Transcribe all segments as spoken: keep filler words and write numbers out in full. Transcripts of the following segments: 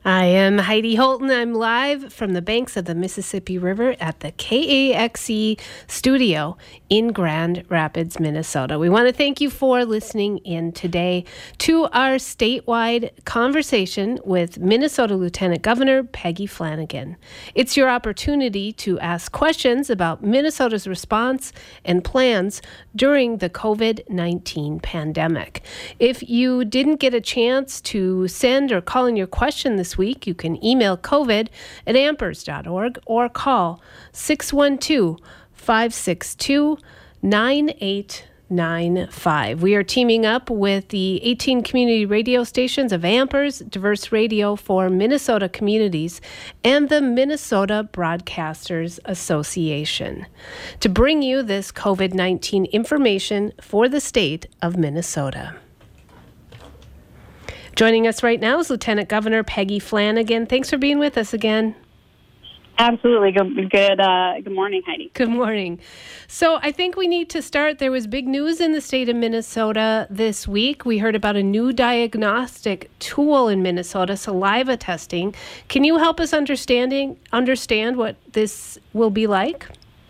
I am Heidi Holton. I'm live from the banks of the Mississippi River at the K A X E studio in Grand Rapids, Minnesota. We want to thank you for listening in today to our statewide conversation with Minnesota Lieutenant Governor Peggy Flanagan. It's your opportunity to ask questions about Minnesota's response and plans during the covid nineteen pandemic. If you didn't get a chance to send or call in your question this week, you can email covid at ampers dot org or call six one two, five six two, nine eight nine five. We are teaming up with the eighteen community radio stations of Ampers, Diverse Radio for Minnesota Communities, and the Minnesota Broadcasters Association to bring you this covid nineteen information for the state of Minnesota. Joining us right now is Lieutenant Governor Peggy Flanagan. Thanks for being with us again. Absolutely. Good good, uh, good morning, Heidi. Good morning. So I think we need to start. There was big news in the state of Minnesota this week. We heard about a new diagnostic tool in Minnesota, saliva testing. Can you help us understanding understand what this will be like?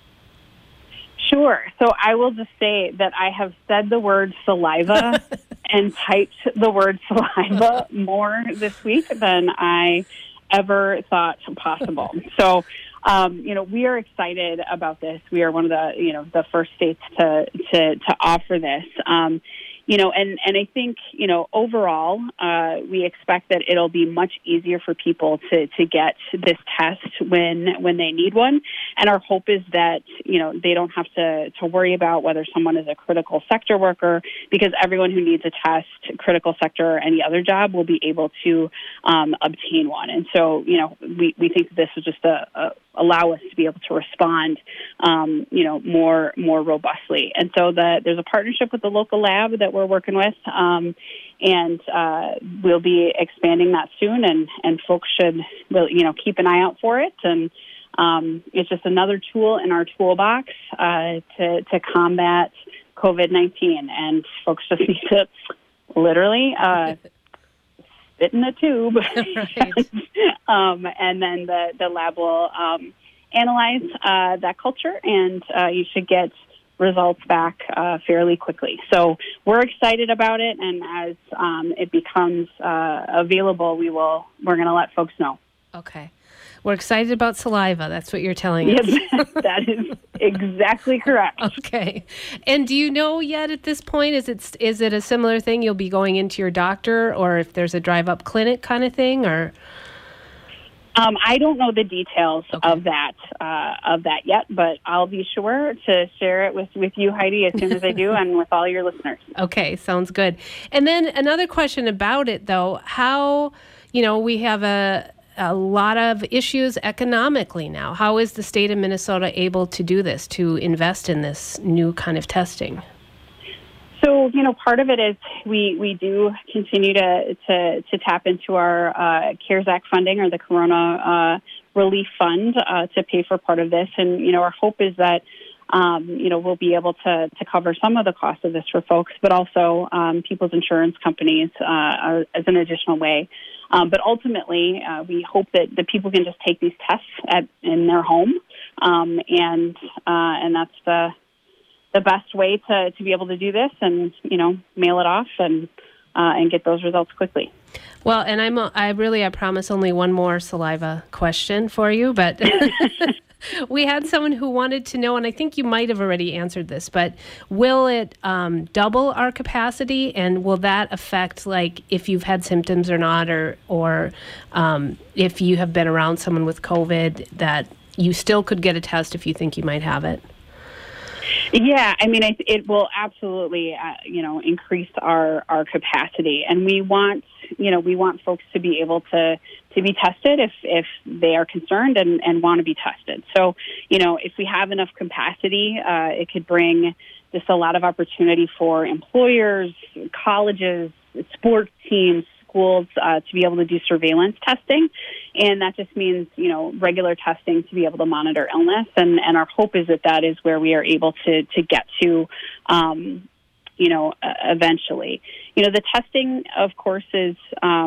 Sure. So I will just say that I have said the word saliva and typed the word saliva more this week than I ever thought possible. So, um, you know, we are excited about this. We are one of the, you know, the first states to to, to offer this. Um, you know, and, and I think, you know, overall, uh, we expect that it'll be much easier for people to, to get this test when when they need one. And our hope is that, you know, they don't have to, to worry about whether someone is a critical sector worker, because everyone who needs a test, critical sector or any other job, will be able to um, obtain one. And so, you know, we, we think this is just a, a allow us to be able to respond, um, you know, more more robustly. And so the, there's a partnership with the local lab that we're working with, um, and uh, we'll be expanding that soon. And, and folks should, will, you know, keep an eye out for it. And um, it's just another tool in our toolbox uh, to to combat covid nineteen. And folks just need to literally Uh, spit in a tube, Right. um, and then the, the lab will um, analyze uh, that culture, and uh, you should get results back uh, fairly quickly. So we're excited about it, and as um, it becomes uh, available, we will. We're going to let folks know. Okay. We're excited about saliva. That's what you're telling us. Yes, that is exactly correct. Okay. And do you know yet at this point, is it is it a similar thing? You'll be going into your doctor, or if there's a drive-up clinic kind of thing, or? Um, I don't know the details Okay. of that uh, of that yet, but I'll be sure to share it with, with you, Heidi, as soon as I do, and with all your listeners. Okay, sounds good. And then another question about it, though, how, you know, we have a a lot of issues economically now. How is the state of Minnesota able to do this, to invest in this new kind of testing? So, you know, part of it is we, we do continue to, to, to tap into our uh, CARES Act funding, or the Corona uh, Relief Fund, uh, to pay for part of this. And, you know, our hope is that, um, you know, we'll be able to, to cover some of the cost of this for folks, but also um, people's insurance companies uh, are, as an additional way. Um, but ultimately, uh, we hope that the people can just take these tests at, in their home, um, and uh, and that's the the best way to, to be able to do this, and, you know, mail it off and uh, and get those results quickly. Well, and I'm I really I promise only one more saliva question for you, but we had someone who wanted to know, and I think you might have already answered this, but will it um, double our capacity, and will that affect, like, if you've had symptoms or not, or or um, if you have been around someone with COVID, that you still could get a test if you think you might have it? Yeah, I mean, it, it will absolutely, uh, you know, increase our, our capacity, and we want, you know, we want folks to be able to, to be tested if, if they are concerned and, and want to be tested. So, you know, if we have enough capacity, uh, it could bring just a lot of opportunity for employers, colleges, sports teams, schools uh, to be able to do surveillance testing. And that just means, you know, regular testing to be able to monitor illness. And, and our hope is that that is where we are able to, to get to, um, you know, uh, eventually. You know, the testing, of course, is, um,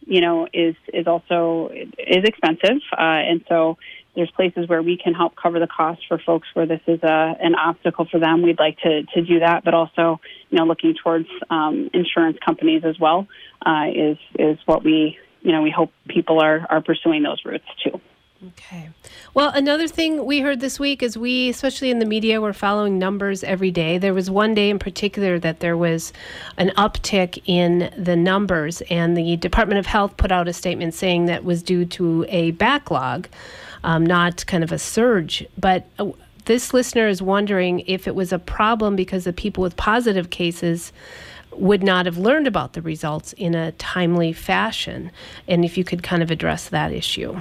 you know, is is also is expensive, uh, and so there's places where we can help cover the cost for folks where this is a, an obstacle for them. We'd like to, to do that, but also, you know, looking towards um, insurance companies as well uh, is is what we, you know, we hope people are, are pursuing those routes too. Okay. Well, another thing we heard this week is we, especially in the media, we're following numbers every day. There was one day in particular that there was an uptick in the numbers, and the Department of Health put out a statement saying that was due to a backlog, um, not kind of a surge. But uh, this listener is wondering if it was a problem because the people with positive cases would not have learned about the results in a timely fashion, and if you could kind of address that issue.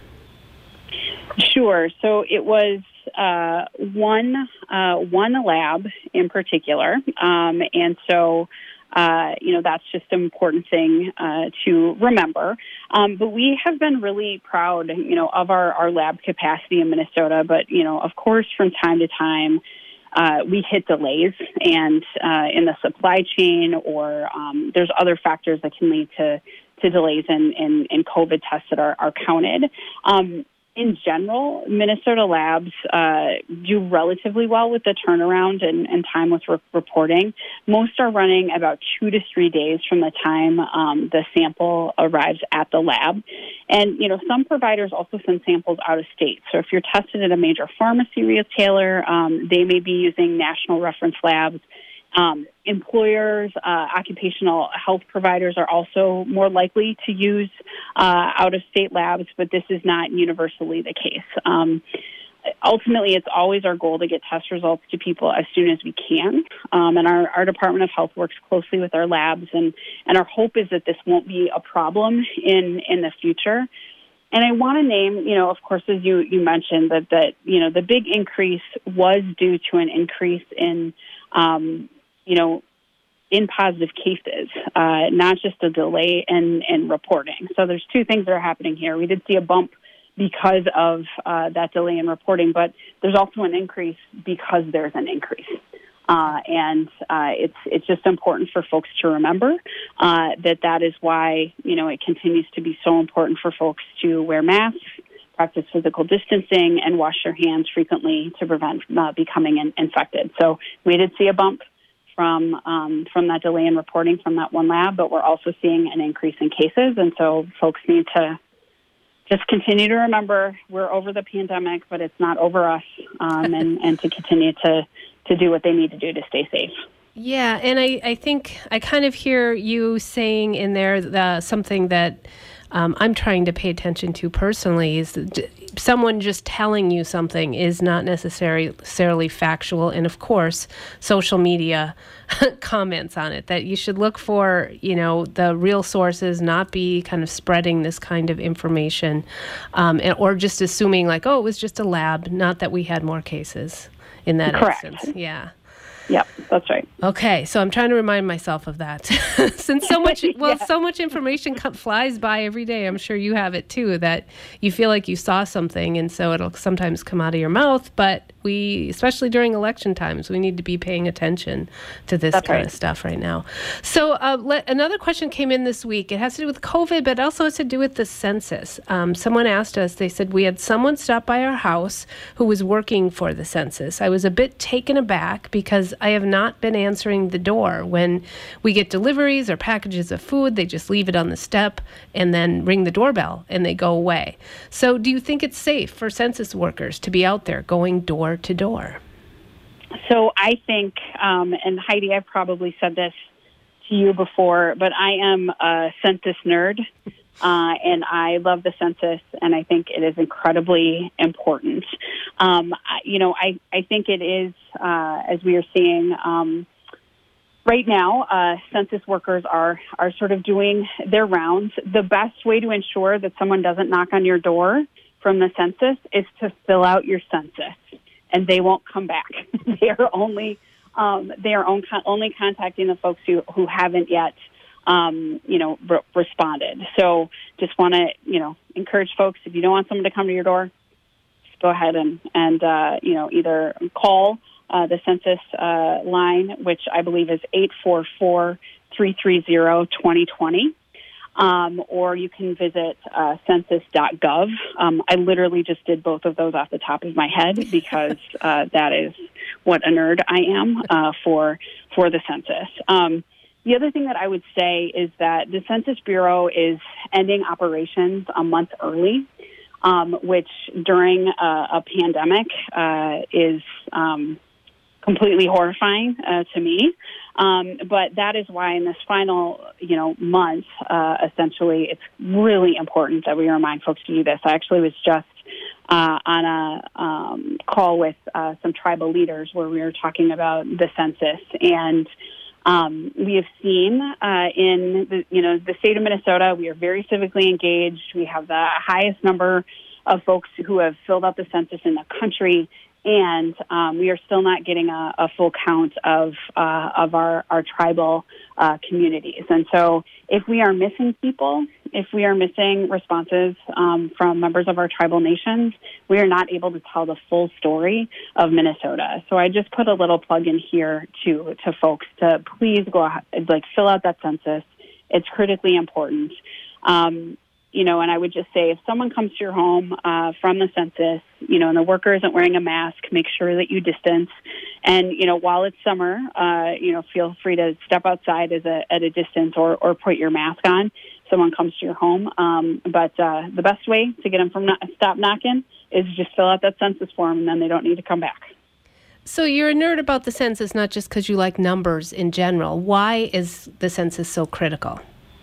Sure. So it was uh, one uh, one lab in particular, um, and so uh, you know that's just an important thing uh, to remember. Um, but we have been really proud, you know, of our, our lab capacity in Minnesota. But you know, of course, from time to time, uh, we hit delays, and uh, in the supply chain, or um, there's other factors that can lead to to delays in in, in COVID tests that are, are counted. Um, In general, Minnesota labs uh, do relatively well with the turnaround and, and time with re- reporting. Most are running about two to three days from the time um, the sample arrives at the lab. And, you know, some providers also send samples out of state. So if you're tested at a major pharmacy retailer, um, they may be using national reference labs. Um, employers, uh, occupational health providers are also more likely to use uh, out-of-state labs, but this is not universally the case. Um, ultimately, it's always our goal to get test results to people as soon as we can, um, and our, our Department of Health works closely with our labs, and, and our hope is that this won't be a problem in, in the future. And I want to name, you know, of course, as you, you mentioned, that, that, you know, the big increase was due to an increase in um, you know, in positive cases, uh, not just a delay in, in reporting. So there's two things that are happening here. We did see a bump because of uh, that delay in reporting, but there's also an increase because there's an increase. Uh, and uh, it's it's just important for folks to remember uh, that that is why, you know, it continues to be so important for folks to wear masks, practice physical distancing, and wash their hands frequently to prevent uh, becoming in- infected. So we did see a bump from um, from that delay in reporting from that one lab, but we're also seeing an increase in cases, and so folks need to just continue to remember we're over the pandemic, but it's not over us, um, and, and to continue to, to do what they need to do to stay safe. Yeah, and I, I think I kind of hear you saying in there the, something that um, I'm trying to pay attention to personally is that someone just telling you something is not necessarily factual. And of course, social media comments on it, that you should look for, you know, the real sources, not be kind of spreading this kind of information um, and, or just assuming like, oh, it was just a lab, not that we had more cases in that Correct. instance. Yeah. Yep, that's right. Okay, so I'm trying to remind myself of that. Since so much, well, yeah. so much information co- flies by every day. I'm sure you have it too, that you feel like you saw something, and so it'll sometimes come out of your mouth. But we, especially during election times, we need to be paying attention to this that's kind right. of stuff right now. So uh, let, another question came in this week. It has to do with COVID, but also has to do with the census. Um, someone asked us, they said, we had someone stop by our house who was working for the census. I was a bit taken aback because I have not been answering the door. When we get deliveries or packages of food, they just leave it on the step and then ring the doorbell and they go away. So do you think it's safe for census workers to be out there going door to door? So I think, um, and Heidi, I've probably said this to you before, but I am a census nerd. Uh, and I love the census, and I think it is incredibly important. Um, I, you know, I, I think it is, uh, as we are seeing um, right now, uh, census workers are, are sort of doing their rounds. The best way to ensure that someone doesn't knock on your door from the census is to fill out your census, and they won't come back. they are only um, they are only contacting the folks who, who haven't yet Um, you know, re- responded. So just want to, you know, encourage folks, if you don't want someone to come to your door, just go ahead and, and uh, you know, either call uh, the census uh, line, which I believe is eight four four, three three zero, two zero two zero. Um, or you can visit uh, census dot gov. Um, I literally just did both of those off the top of my head because uh, that is what a nerd I am uh, for for the census. Um, the other thing that I would say is that the Census Bureau is ending operations a month early, um, which during a, a pandemic uh, is um, completely horrifying uh, to me. Um, but that is why in this final, you know, month, uh, essentially, it's really important that we remind folks to do this. I actually was just uh, on a um, call with uh, some tribal leaders where we were talking about the census, and um, we have seen uh, in the, you know, the state of Minnesota, we are very civically engaged. We have the highest number of folks who have filled out the census in the country. And um, we are still not getting a, a full count of uh, of our, our tribal uh, communities. And so if we are missing people, if we are missing responses um, from members of our tribal nations, we are not able to tell the full story of Minnesota. So I just put a little plug in here to, to folks to please go ahead, like fill out that census. It's critically important. Um, You know, and I would just say if someone comes to your home uh, from the census, you know, and the worker isn't wearing a mask, make sure that you distance. And, you know, while it's summer, uh, you know, feel free to step outside as a, at a distance or, or put your mask on. Someone comes to your home. Um, but uh, the best way to get them from not, stop knocking is just fill out that census form, and then they don't need to come back. So you're a nerd about the census, not just because you like numbers in general. Why is the census so critical?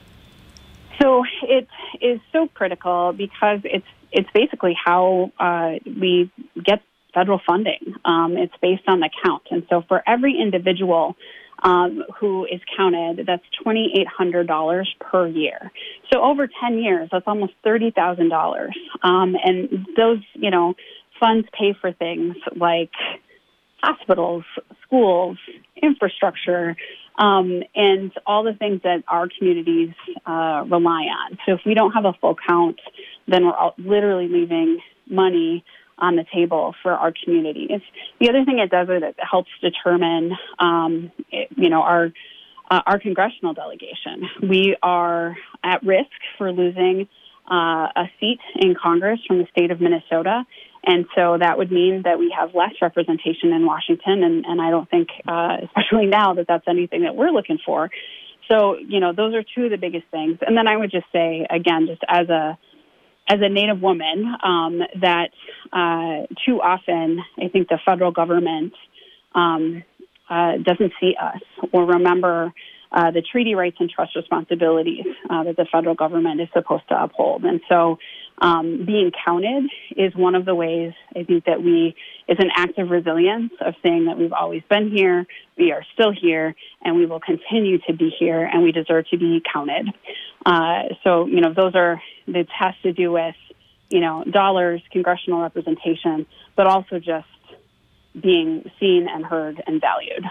So it is so critical because it's it's basically how uh, we get federal funding. Um, it's based on the count. And so for every individual um, who is counted, that's two thousand eight hundred dollars per year. So over ten years, that's almost thirty thousand dollars. Um, and those, you know, funds pay for things like hospitals, schools, infrastructure, um, and all the things that our communities uh, rely on. So if we don't have a full count, then we're all literally leaving money on the table for our communities. The other thing it does is it helps determine, um, it, you know, our uh, our congressional delegation. We are at risk for losing uh, a seat in Congress from the state of Minnesota. And so that would mean that we have less representation in Washington, and, and I don't think, uh, especially now, that that's anything that we're looking for. So, you know, those are two of the biggest things. And then I would just say, again, just as a as a Native woman, um, that uh, too often I think the federal government um, uh, doesn't see us or remember Uh, the treaty rights and trust responsibilities uh, that the federal government is supposed to uphold. And so um, being counted is one of the ways I think that we, is an act of resilience of saying that we've always been here, we are still here, and we will continue to be here, and we deserve to be counted. Uh, so, you know, those are, this has to do with, you know, dollars, congressional representation, but also just being seen and heard and valued.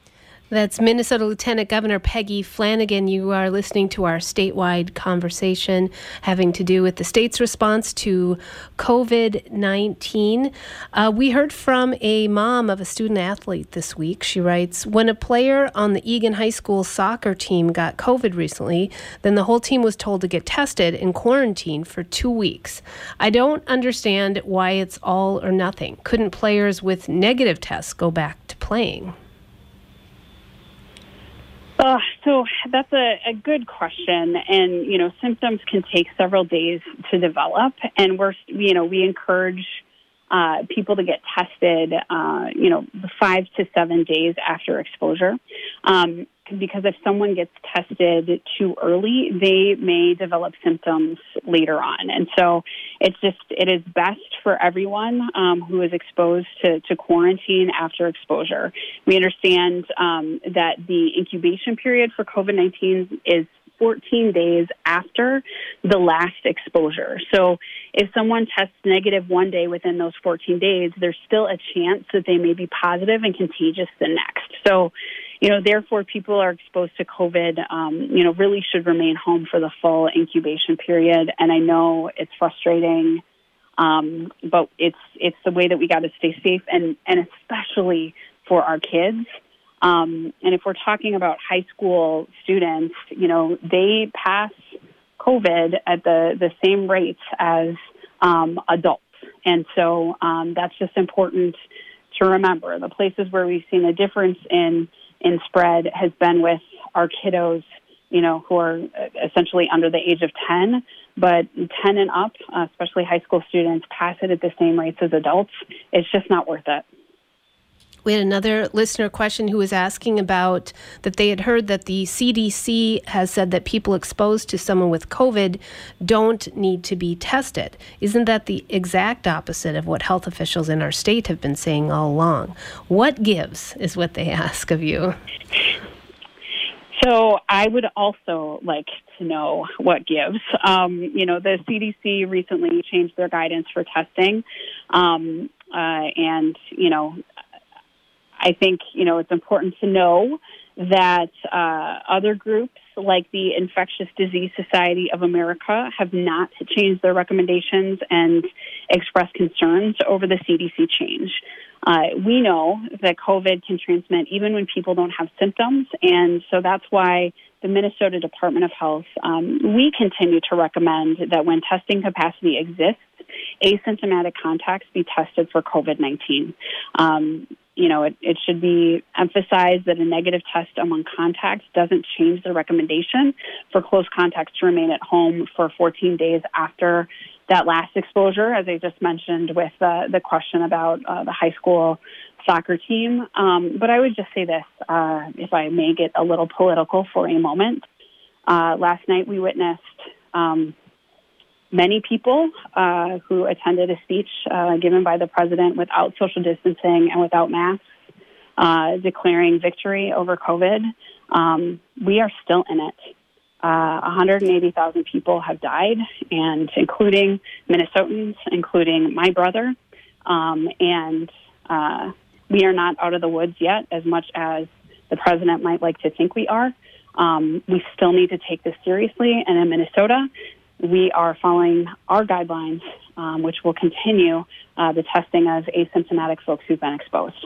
That's Minnesota Lieutenant Governor Peggy Flanagan. You are listening to our statewide conversation having to do with the state's response to covid nineteen. Uh, we heard from a mom of a student athlete this week. She writes, when a player on the Eagan High School soccer team got COVID recently, then the whole team was told to get tested and quarantined for two weeks. I don't understand why it's all or nothing. Couldn't players with negative tests go back to playing? Uh, so that's a, a good question, and you know, symptoms can take several days to develop, and we're you know we encourage uh, people to get tested, uh, you know, five to seven days after exposure, um, because if someone gets tested too early, they may develop symptoms later on, and so it's just it is best for everyone um, who is exposed to, to quarantine after exposure. We understand um, that the incubation period for covid nineteen is fourteen days after the last exposure. So if someone tests negative one day within those fourteen days, there's still a chance that they may be positive and contagious the next. So, you know, therefore, people are exposed to COVID, um, you know, really should remain home for the full incubation period. And I know it's frustrating, um, but it's it's the way that we got to stay safe, and, and especially for our kids. Um, and if we're talking about high school students, you know, they pass COVID at the, the same rates as um, adults. And so um, that's just important to remember. The places where we've seen a difference in, in spread has been with our kiddos, you know, who are essentially under the age of ten, but ten and up, especially high school students, pass it at the same rates as adults. It's just not worth it. We had another listener question who was asking about that they had heard that the C D C has said that people exposed to someone with COVID don't need to be tested. Isn't that the exact opposite of what health officials in our state have been saying all along? What gives is what they ask of you. So I would also like to know what gives. Um, you know, the C D C recently changed their guidance for testing. Um, uh, and, you know, I think, you know, it's important to know that uh, other groups like the Infectious Disease Society of America have not changed their recommendations and expressed concerns over the C D C change. Uh, we know that COVID can transmit even when people don't have symptoms, and so that's why the Minnesota Department of Health, um, we continue to recommend that when testing capacity exists, asymptomatic contacts be tested for COVID nineteen. Um, you know, it, it should be emphasized that a negative test among contacts doesn't change the recommendation for close contacts to remain at home for fourteen days after that last exposure, as I just mentioned with uh, the question about uh, the high school soccer team. Um, but I would just say this, uh, if I may get a little political for a moment. Uh, last night we witnessed um, many people uh, who attended a speech uh, given by the president without social distancing and without masks, uh, declaring victory over COVID. Um, we are still in it. Uh, one hundred eighty thousand people have died, and including Minnesotans, including my brother. Um, and uh, we are not out of the woods yet, as much as the president might like to think we are. Um, we still need to take this seriously. And in Minnesota, we are following our guidelines, um, which will continue uh, the testing of asymptomatic folks who've been exposed.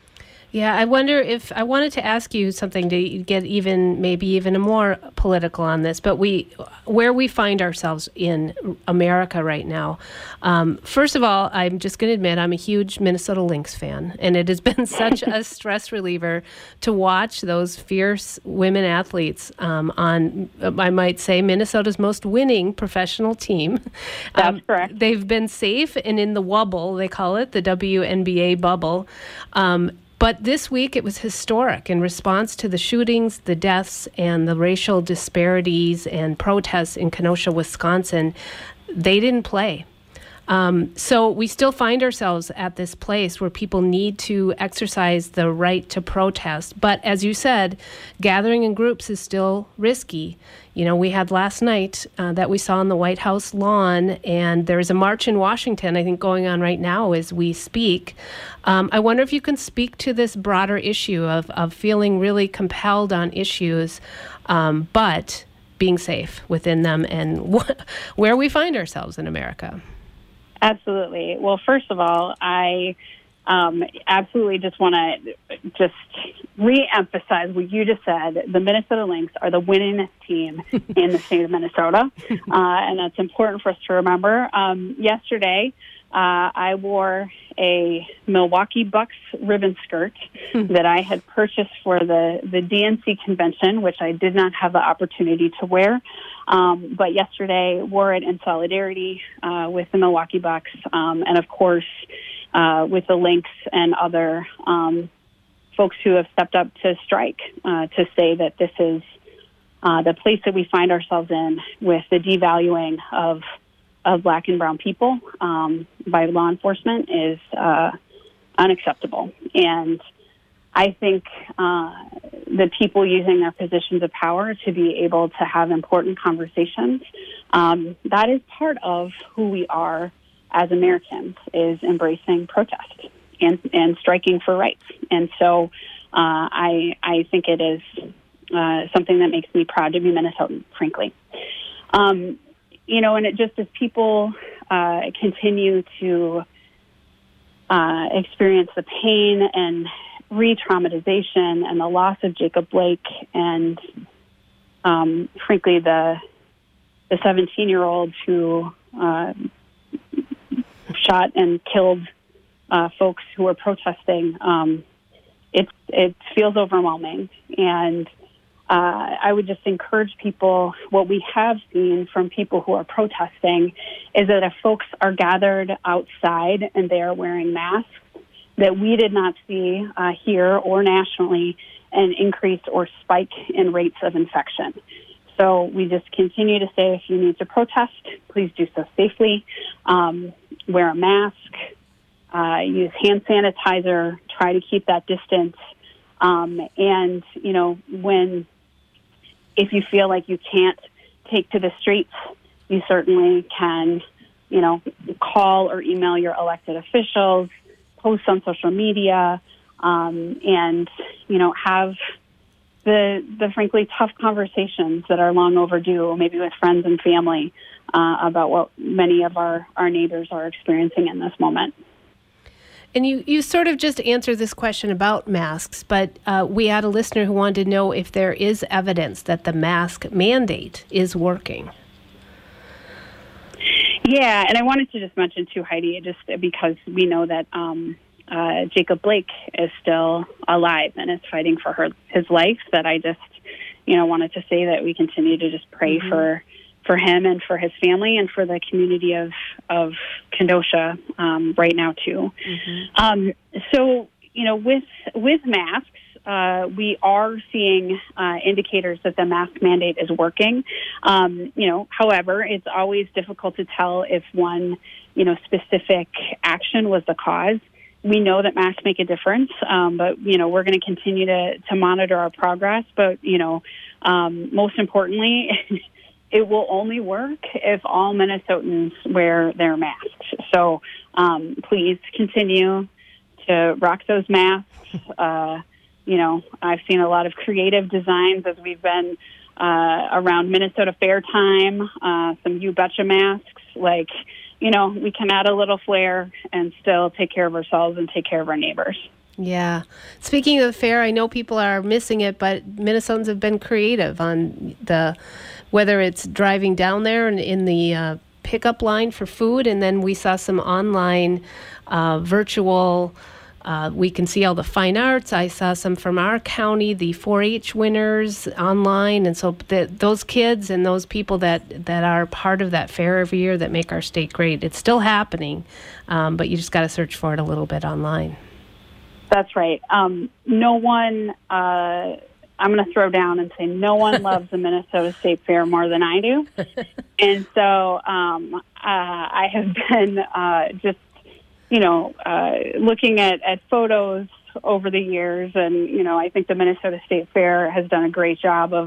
Yeah, I wonder if I wanted to ask you something to get even maybe even more political on this, but we where we find ourselves in America right now. Um, first of all, I'm just going to admit I'm a huge Minnesota Lynx fan, and it has been such a stress reliever to watch those fierce women athletes um, on, I might say, Minnesota's most winning professional team. That's um, correct. They've been safe and in the wubble, they call it, the W N B A bubble. Um, But this week it was historic in response to the shootings, the deaths, and the racial disparities and protests in Kenosha, Wisconsin. They didn't play. Um, so we still find ourselves at this place where people need to exercise the right to protest. But as you said, gathering in groups is still risky. You know, we had last night uh, that we saw on the White House lawn, and there's a march in Washington, I think, going on right now as we speak. Um, I wonder if you can speak to this broader issue of, of feeling really compelled on issues, um, but being safe within them and wh- where we find ourselves in America. Absolutely. Well, first of all, I um, absolutely just want to just re-emphasize what you just said. The Minnesota Lynx are the winning team in the state of Minnesota, uh, and that's important for us to remember. Um, yesterday, uh, I wore a Milwaukee Bucks ribbon skirt that I had purchased for the, the D N C convention, which I did not have the opportunity to wear. Um, but yesterday wore it in solidarity uh, with the Milwaukee Bucks, um, and of course uh, with the Lynx and other um, folks who have stepped up to strike uh, to say that this is uh, the place that we find ourselves in with the devaluing of of Black and brown people um, by law enforcement is uh, unacceptable. And I think uh, the people using their positions of power to be able to have important conversations, um, that is part of who we are as Americans, is embracing protest and, and striking for rights. And so uh, I, I think it is uh, something that makes me proud to be Minnesotan, frankly. Um, you know, and it just as people uh, continue to uh, experience the pain and re-traumatization and the loss of Jacob Blake and, um, frankly, the the seventeen-year-old who uh, shot and killed uh, folks who were protesting. Um, it, it feels overwhelming. And uh, I would just encourage people, what we have seen from people who are protesting is that if folks are gathered outside and they are wearing masks, that we did not see uh, here or nationally an increase or spike in rates of infection. So we just continue to say, if you need to protest, please do so safely. Um, wear a mask, uh, use hand sanitizer, try to keep that distance. Um, and, you know, when, if you feel like you can't take to the streets, you certainly can, you know, call or email your elected officials, post on social media, um, and, you know, have the, the frankly tough conversations that are long overdue, maybe with friends and family, uh, about what many of our, our neighbors are experiencing in this moment. And you, you sort of just answered this question about masks, but uh, we had a listener who wanted to know if there is evidence that the mask mandate is working. Yeah, and I wanted to just mention too, Heidi, just because we know that um, uh, Jacob Blake is still alive and is fighting for her his life, that I just, you know, wanted to say that we continue to just pray mm-hmm. for for him and for his family and for the community of of Kenosha um, right now too. Mm-hmm. Um, so, you know, with with masks, uh, we are seeing uh, indicators that the mask mandate is working. Um, you know, however, it's always difficult to tell if one, you know, specific action was the cause. We know that masks make a difference, um, but, you know, we're going to continue to, to monitor our progress. But, you know, um, most importantly, it will only work if all Minnesotans wear their masks. So um, please continue to rock those masks. Uh, you know, I've seen a lot of creative designs as we've been uh, around Minnesota Fair time, uh, some You Betcha masks. Like, you know, we can add a little flair and still take care of ourselves and take care of our neighbors. Yeah. Speaking of the fair, I know people are missing it, but Minnesotans have been creative on the, whether it's driving down there and in the uh, pickup line for food, and then we saw some online uh, virtual, uh, we can see all the fine arts. I saw some from our county, the four H winners online, and so the, those kids and those people that, that are part of that fair every year that make our state great, it's still happening, um, but you just got to search for it a little bit online. That's right. Um, no one, uh, I'm going to throw down and say no one loves the Minnesota State Fair more than I do. And so um, uh, I have been uh, just, you know, uh, looking at, at photos over the years. And, you know, I think the Minnesota State Fair has done a great job of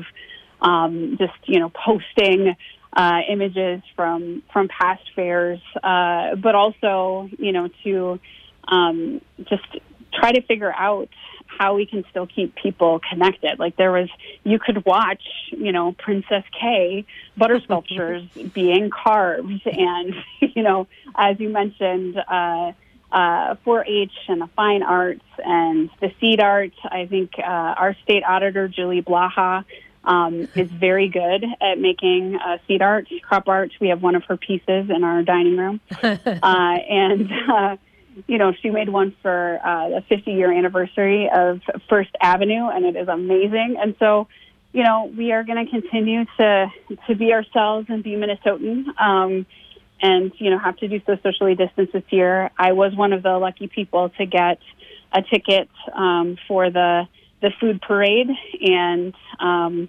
um, just, you know, posting uh, images from, from past fairs, uh, but also, you know, to um, just try to figure out how we can still keep people connected. Like there was, you could watch, you know, Princess K butter sculptures being carved. And, you know, as you mentioned, uh, uh, four H and the fine arts and the seed art. I think uh, our state auditor, Julie Blaha, um, is very good at making uh, seed art, crop art. We have one of her pieces in our dining room. uh, and, uh, You know, she made one for uh, the fifty-year anniversary of First Avenue, and it is amazing. And so, you know, we are going to continue to to be ourselves and be Minnesotan, um, and, you know, have to do so socially distanced this year. I was one of the lucky people to get a ticket um, for the, the food parade, and um,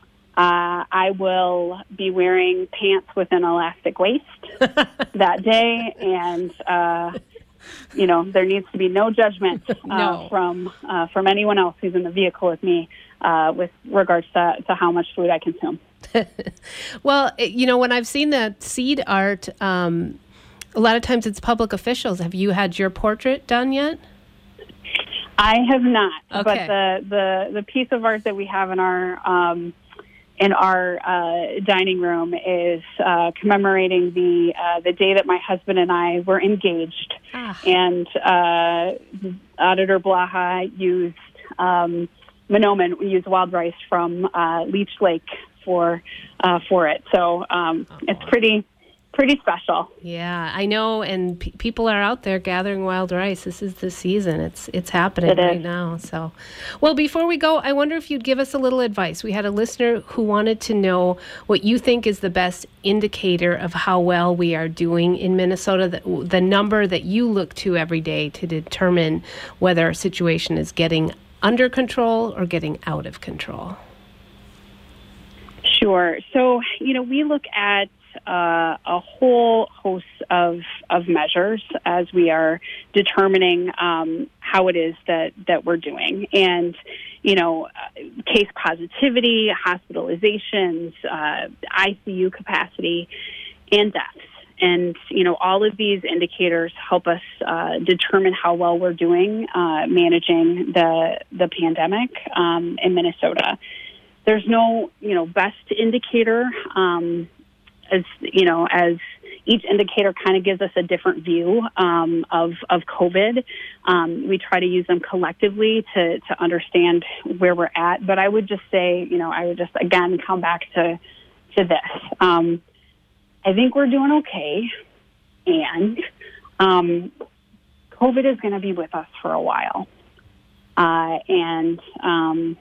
uh, I will be wearing pants with an elastic waist that day, and uh you know, there needs to be no judgment uh, no. from uh, from anyone else who's in the vehicle with me uh, with regards to, to how much food I consume. Well, you know, when I've seen that seed art, um, a lot of times it's public officials. Have you had your portrait done yet? I have not, okay. but the, the, the piece of art that we have in our um, in our uh, dining room is uh, commemorating the uh, the day that my husband and I were engaged. Ah. And uh, Auditor Blaha used um, Monoman, used wild rice from uh, Leech Lake for uh, for it. So um, oh. it's pretty pretty special. Yeah, I know, and p- people are out there gathering wild rice. This is the season. It's it's happening it right is. now. So, well, before we go, I wonder if you'd give us a little advice. We had a listener who wanted to know what you think is the best indicator of how well we are doing in Minnesota, the, the number that you look to every day to determine whether a situation is getting under control or getting out of control. Sure. So, you know, we look at Uh, a whole host of of measures as we are determining um, how it is that, that we're doing. And, you know, case positivity, hospitalizations, uh, I C U capacity, and deaths. And, you know, all of these indicators help us uh, determine how well we're doing uh, managing the, the pandemic um, in Minnesota. There's no, you know, best indicator. Um, As you know, as each indicator kind of gives us a different view um, of of COVID, um, we try to use them collectively to to understand where we're at. But I would just say, you know, I would just again come back to to this. Um, I think we're doing okay, and um, COVID is going to be with us for a while, uh, and um,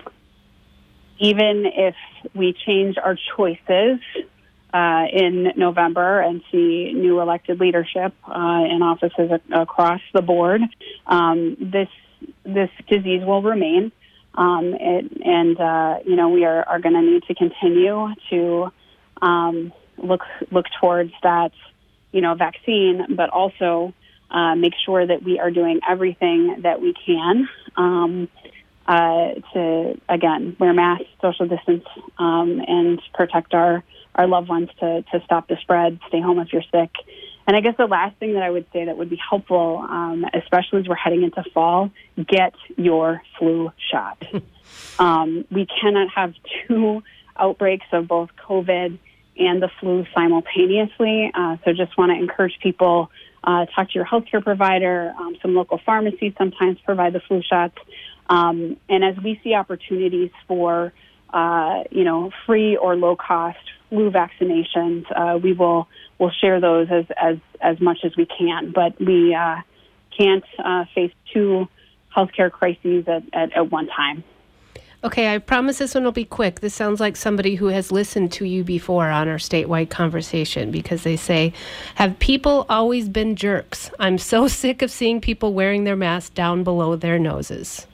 even if we change our choices Uh, in November and see new elected leadership uh, in offices a- across the board, um, this this disease will remain, um, it, and uh, you know we are, are going to need to continue to um, look look towards that you know vaccine, but also uh, make sure that we are doing everything that we can um, uh, to again wear masks, social distance, um, and protect our. our loved ones to, to stop the spread, stay home if you're sick. And I guess the last thing that I would say that would be helpful, um, especially as we're heading into fall, get your flu shot. um, we cannot have two outbreaks of both COVID and the flu simultaneously. Uh, so just want to encourage people, uh, talk to your healthcare provider. Um, some local pharmacies sometimes provide the flu shots. Um, and as we see opportunities for, uh, you know, free or low-cost flu vaccinations, uh, we will will share those as, as, as much as we can. But we uh, can't uh, face two healthcare crises at, at, at one time. Okay, I promise this one will be quick. This sounds like somebody who has listened to you before on our statewide conversation, because they say, have people always been jerks? I'm so sick of seeing people wearing their masks down below their noses.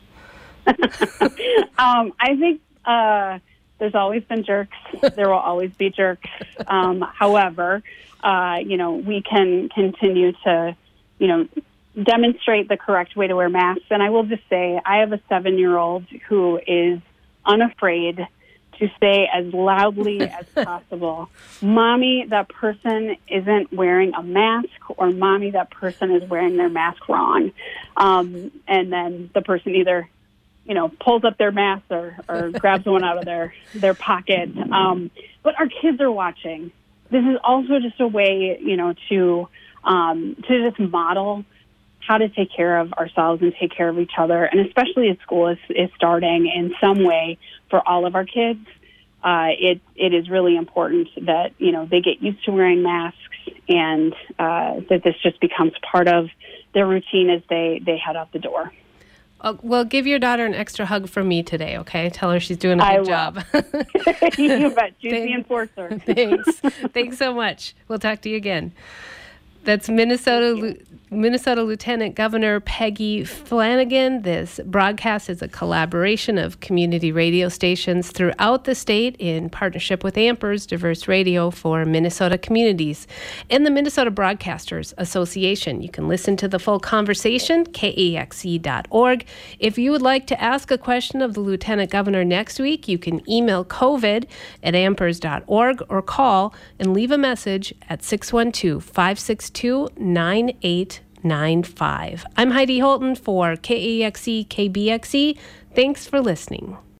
um, I think uh, there's always been jerks. There will always be jerks. Um, however, uh, you know, we can continue to, you know, demonstrate the correct way to wear masks. And I will just say, I have a seven-year-old who is unafraid to say as loudly as possible, Mommy, that person isn't wearing a mask, or Mommy, that person is wearing their mask wrong. Um, and then the person either, you know, pulls up their mask or, or grabs one out of their, their pocket. Um, but our kids are watching. This is also just a way, you know, to um, to just model how to take care of ourselves and take care of each other. And especially as school is, is starting in some way for all of our kids, uh, it it is really important that, you know, they get used to wearing masks, and uh, that this just becomes part of their routine as they, they head out the door. Uh, well, give your daughter an extra hug from me today, okay? Tell her she's doing a good I will. job. You bet. She's the enforcer. Thanks. Thanks so much. We'll talk to you again. That's Minnesota Minnesota Lieutenant Governor Peggy Flanagan. This broadcast is a collaboration of community radio stations throughout the state in partnership with Ampers Diverse Radio for Minnesota Communities and the Minnesota Broadcasters Association. You can listen to the full conversation, K A X E dot org. If you would like to ask a question of the Lieutenant Governor next week, you can email covid at ampers dot org or call and leave a message at six one two, five six two, nine eight nine five. I'm Heidi Holton for K A X E K B X E. Thanks for listening.